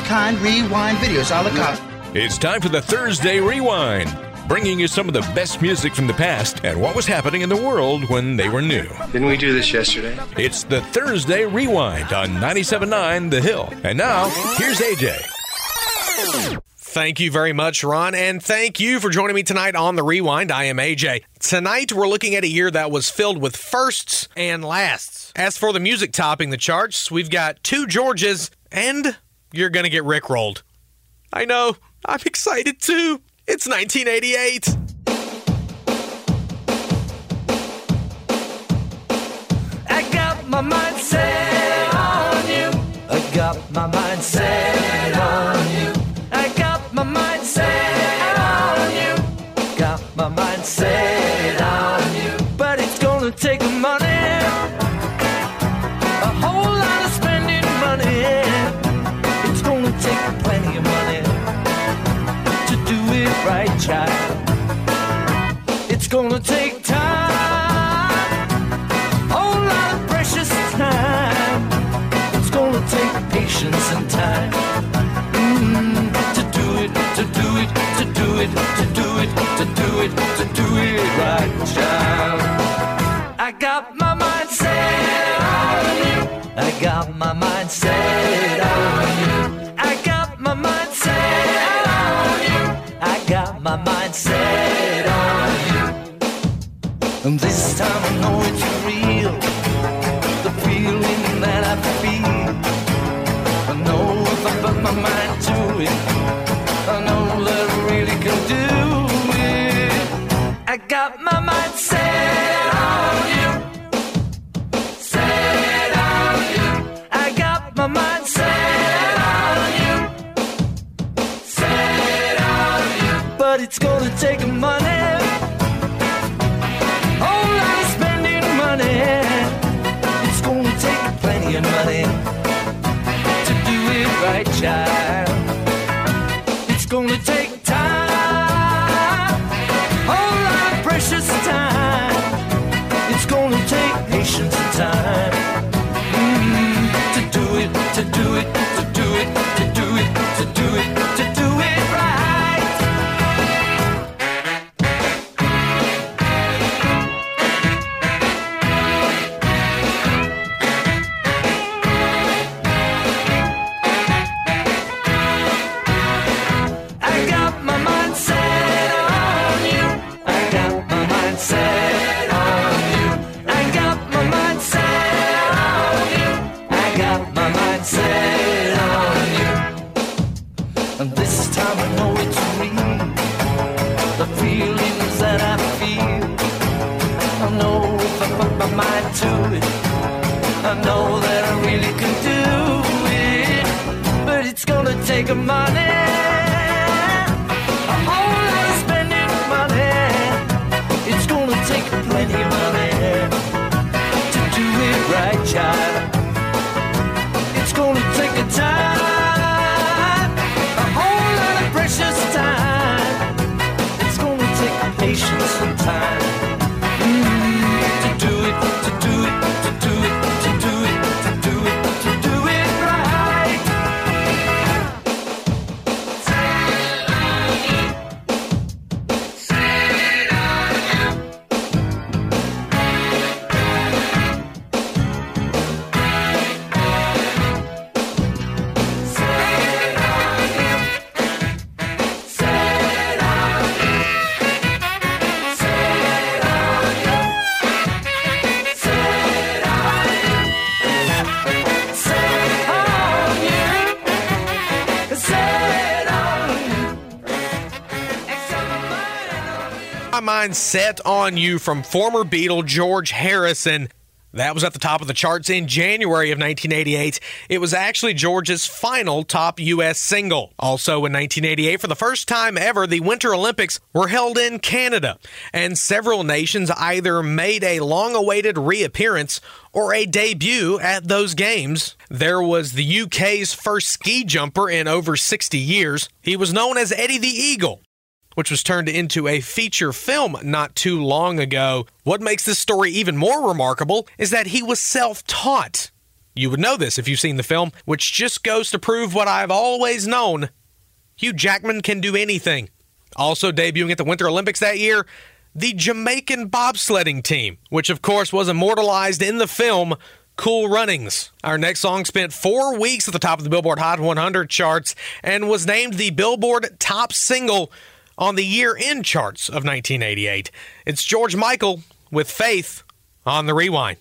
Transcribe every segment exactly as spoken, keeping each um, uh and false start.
one-of-a-kind rewind videos a la carte. It's time for the Thursday Rewind, bringing you some of the best music from the past and what was happening in the world when they were new. Didn't we do this yesterday? It's the Thursday Rewind on ninety-seven point nine The Hill. And now, here's A J. Thank you very much, Ron, and thank you for joining me tonight on The Rewind. I am A J. Tonight, we're looking at a year that was filled with firsts and lasts. As for the music topping the charts, we've got two Georges, and you're going to get rickrolled. I know, I'm excited too. It's nineteen eighty-eight. I got my mind set on you. I got my mind set on you. I got my mind set on you. Got my mind set on you. But it's gonna take money, a whole lot of spending money. It's gonna take plenty of money to do it right, child. It's gonna take time, whole lot of precious time. It's gonna take patience and time. Mm, to do it, to do it, to do it, to do it, to do it, to do it right, child. I got my mind set on you. I got my mind set on you. I got my mind set on you. I got my mind set on you. And this time I know it's real, the feeling that I feel. I know if I put my mind to it, I know that I really can do it. I got my mind set on you, set on you. I got my mind set on you, set on you. But it's gonna take money, whole lot of spending money. It's gonna take plenty of money to do it right, child. It's gonna take time, whole lot of precious time. It's gonna take patience and time. Mm, to do it, to do it, to do it, to do it, to do it, to do it right. I got my mind set on you. I got my mind set on you. I got my mind set on you. I got my mind set on you. And this time I know it's real, the feelings that I feel. I know if I put my mind to it, I know that I really can do it. But it's gonna take a money, a whole lot of spending money. It's gonna take plenty of money to do it right, child. It's gonna take a time, a whole lot of precious time. It's gonna take patience and time. Mm, to do it, to do it, to do it, to do it, to do it, to do it right. My Mind Set on You from former Beatle George Harrison. That was at the top of the charts in January of nineteen eighty-eight. It was actually George's final top U S single. Also in nineteen eighty-eight, for the first time ever, the Winter Olympics were held in Canada, and several nations either made a long-awaited reappearance or a debut at those games. There was the U K's first ski jumper in over sixty years. He was known as Eddie the Eagle, which was turned into a feature film not too long ago. What makes this story even more remarkable is that he was self-taught. You would know this if you've seen the film, which just goes to prove what I've always known. Hugh Jackman can do anything. Also debuting at the Winter Olympics that year, the Jamaican bobsledding team, which of course was immortalized in the film Cool Runnings. Our next song spent four weeks at the top of the Billboard Hot one hundred charts and was named the Billboard Top Single on the year-end charts of nineteen eighty-eight. It's George Michael with Faith on the Rewind.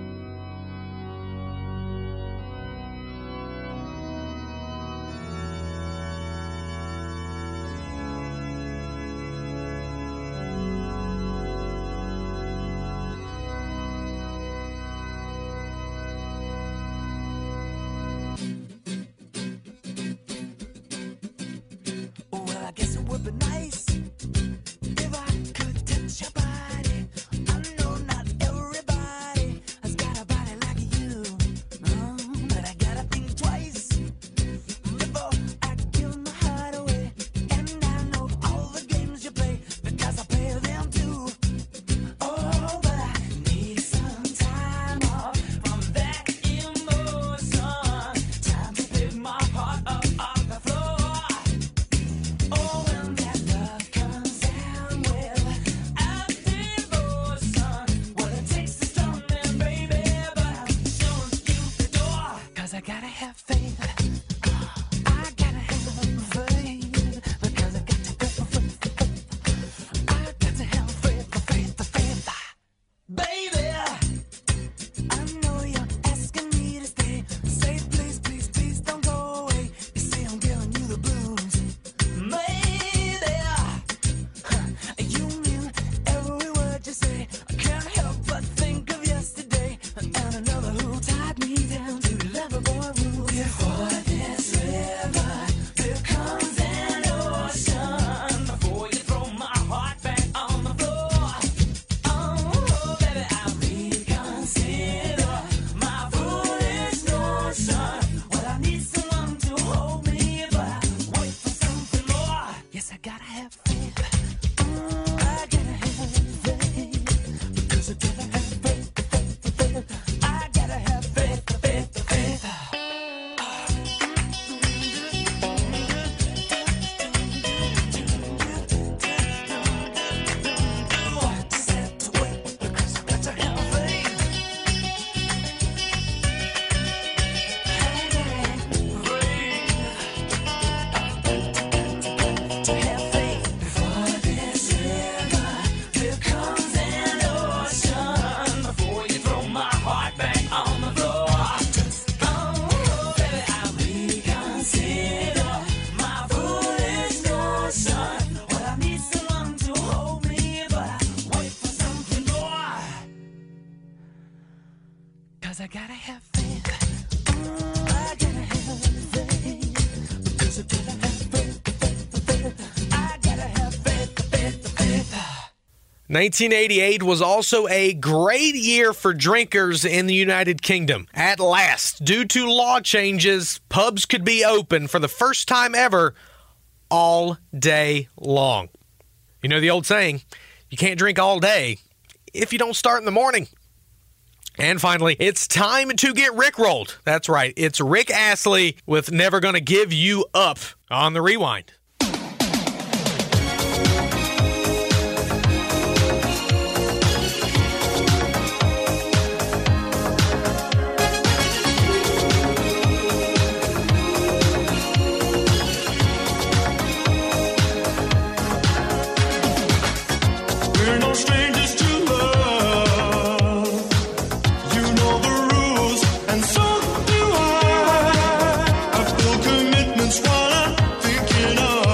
nineteen eighty-eight was also a great year for drinkers in the United Kingdom. At last, due to law changes, pubs could be open for the first time ever all day long. You know the old saying, you can't drink all day if you don't start in the morning. And finally, it's time to get Rickrolled. That's right, it's Rick Astley with Never Gonna Give You Up on the Rewind. We're no strangers to love. You know the rules, and so do I. I feel commitment's what I'm thinking of.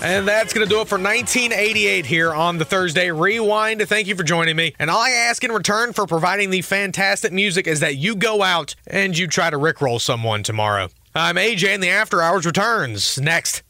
And that's going to do it for nineteen eighty-eight here on the Thursday Rewind. Thank you for joining me. And all I ask in return for providing the fantastic music is that you go out and you try to rickroll someone tomorrow. I'm A J, and the After Hours returns next.